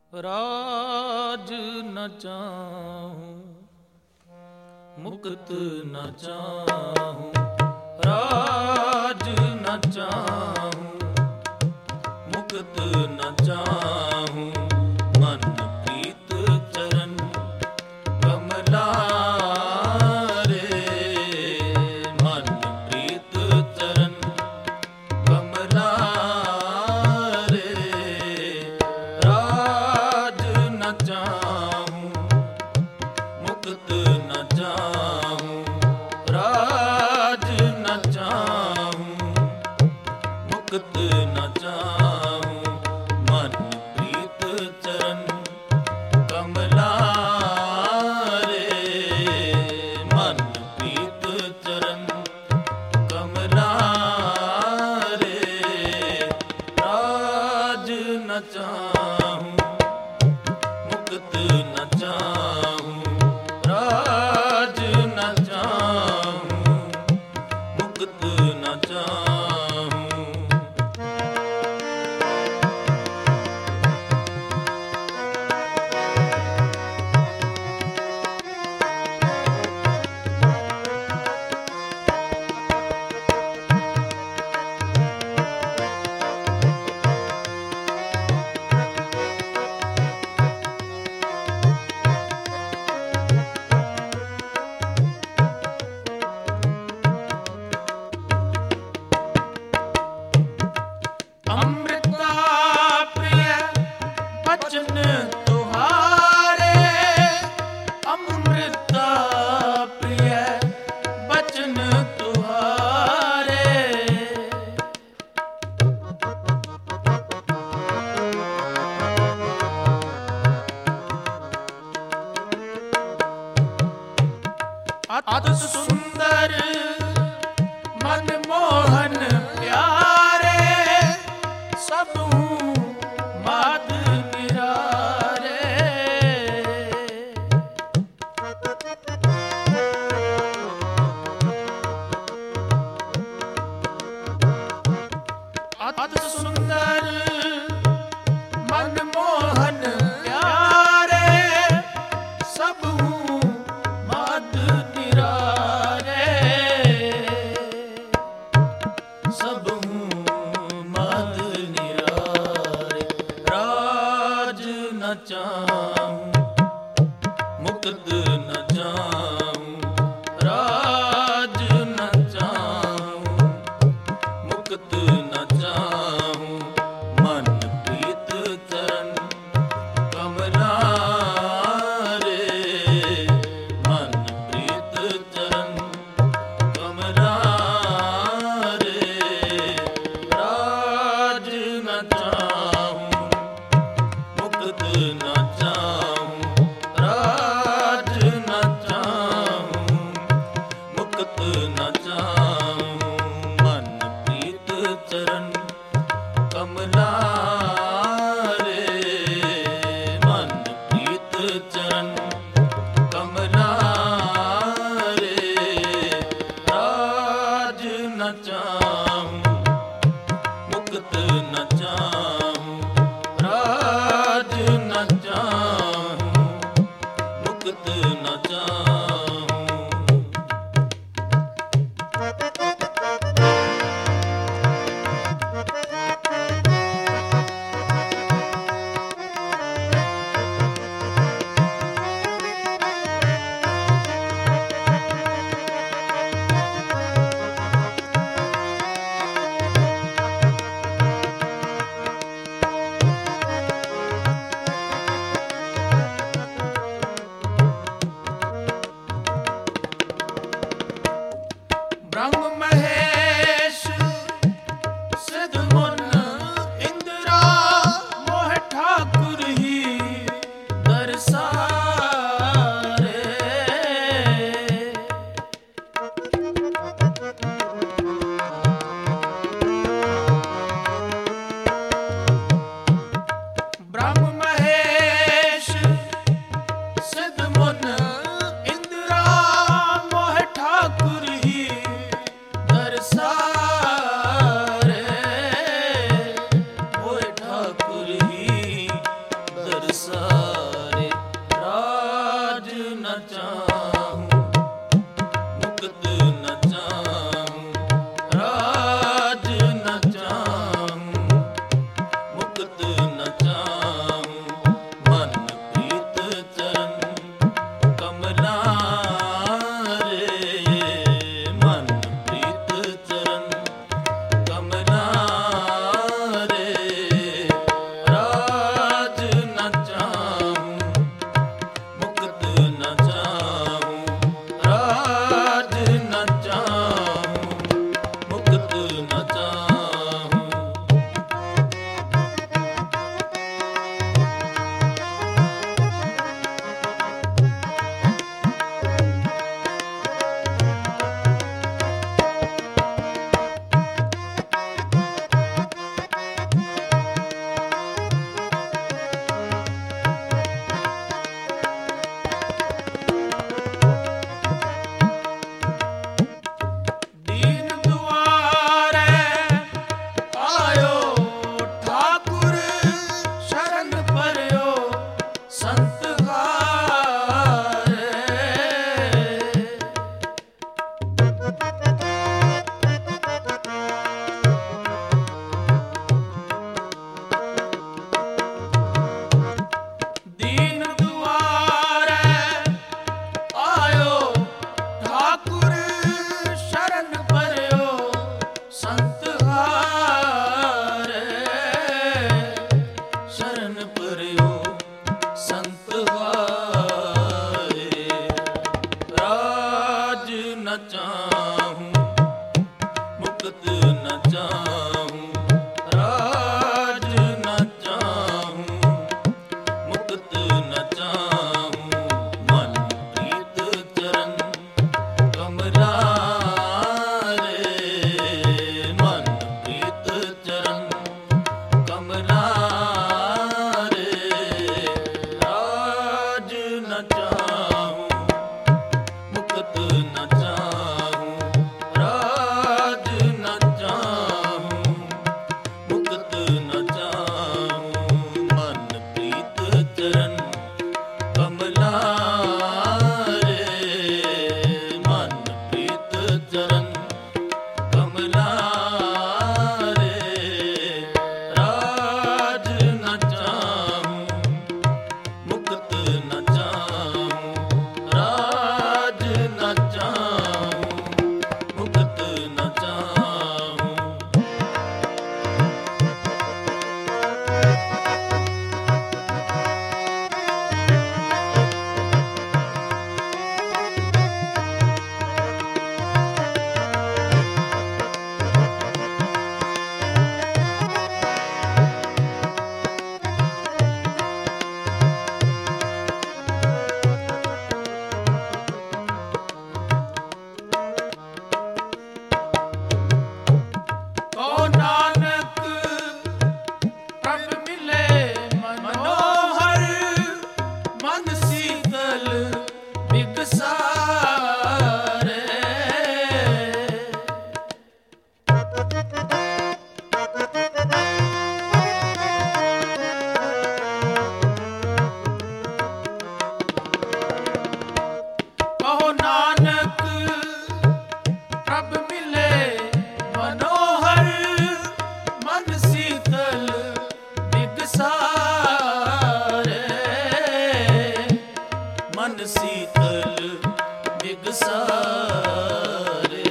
राज न चाहूं मुक्त न चाहूं, राज न चाहूं मुक्त न चाहूं, मन प्रीत चरण कमला रे, मन प्रीत चरण कमला रे, राज न चाहूं मुक्त न चाहूं, राज न चाहूं मुक्त न चाहूं, मन प्रीत चरण कमला रे, मन प्रीत चरण कमला रे, राज न चाहूं मुक्त न चाहूं, राज न चाहूं मुक्त न चाहूं। अमृता प्रिय बचन तुम्हारे, अमृता प्रिय बचन तुम्हारे, अति सुंदर मनमोहन प्यारे, सबू माद निरारे, अति सुंदर मनमोहन प्यारे, सबू माद निरारे, सबू माद निरारे, राज न चाहूं मुक्त न चाहूं, राज न चाहूं मुक्त न चाहूं, मन प्रीत चरण कमला रे, मन प्रीत चरण कमला रे, राज न चाहूं मुक्त न चाहूं। शरण पर्यो संत वारे। राज न चाहूं मुक्त न चाहूं, राज न चाहूं मुक्त न चाहूं। मन प्रीत चरण कमला रे, मन प्रीत चरण कमला रे। राज न चाहूं मुक्त न चाहूं, राज न चाहूं मुक्त न चाहूं। मन प्रीत चरण कमला रे, मन प्रीत चरण कमला रे। राज न चाहूं मुक्त न चाहूं, राज न चाहूं मुक्त न चाहूं। कहो नानक प्रभ मिले मनोहर, मन शीतल बिगसारे। कहो नानक प्रभ मिले मनोहर, मन शीतल बिगसारे। मन शीतल बिगसारे।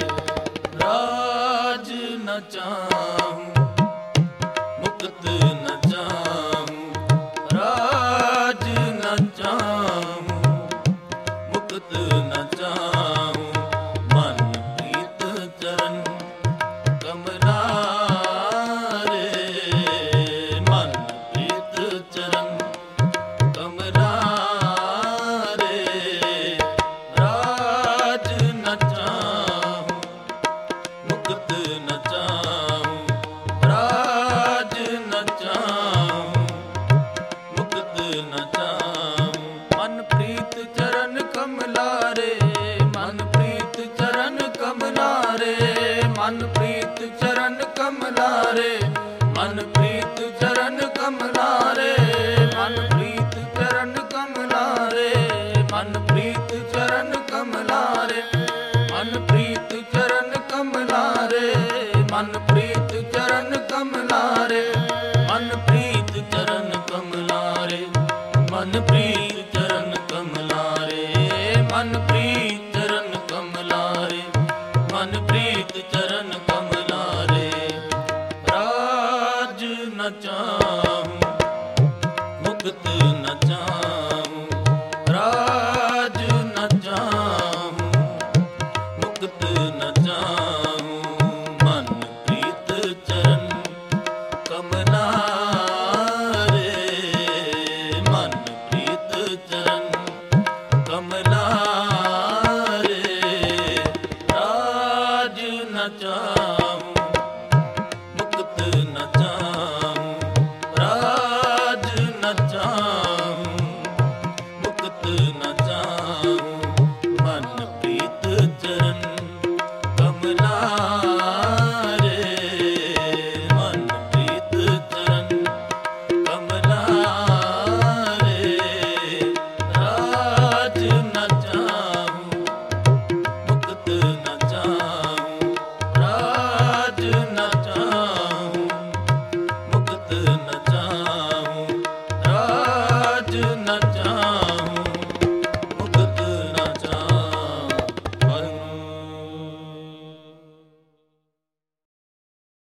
राज न चाहूं मुक्त न चाहूं, राज न चाहूं मुक्त न चाहूं। मन प्रीत चरण कमला रे, मन प्रीत चरण कमला रे। राज न चाहूं मुक्त न चाहूं, राज न चाहूं मुक्त न चाहूं। मन प्रीत चरण कमला रे, मन प्रीत चरण कमला रे, मन प्रीत चरण कमला रे। मन प्रीत चरण कमला रे, मन प्रीत चरण कमला रे। मन प्रीत चरण कमला रे, मन प्रीत चरण कमला रे। मन प्रीत चरण कमला रे, मन प्रीत चरण कमला रे। मन प्रीत